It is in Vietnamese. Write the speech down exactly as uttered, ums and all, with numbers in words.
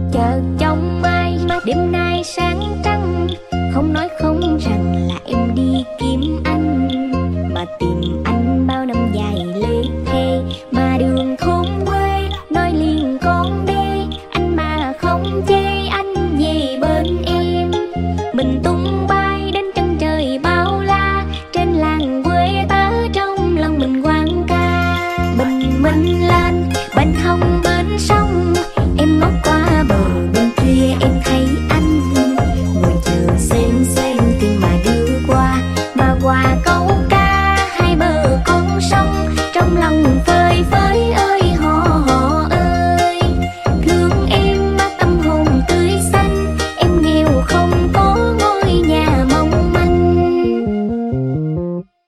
chờ trong mai đêm nay sáng trăng, không nói không rằng là em đi kiếm anh, mà tìm anh bao năm dài lê thê, mà đường thôn quê nói liền con đê, anh mà không chê anh về bên em, mình tung bay đến chân trời bao la, trên làng quê ta trong lòng mình quang ca. Bình minh lên bên hông bên sông, em ngó qua bờ bên kia em thấy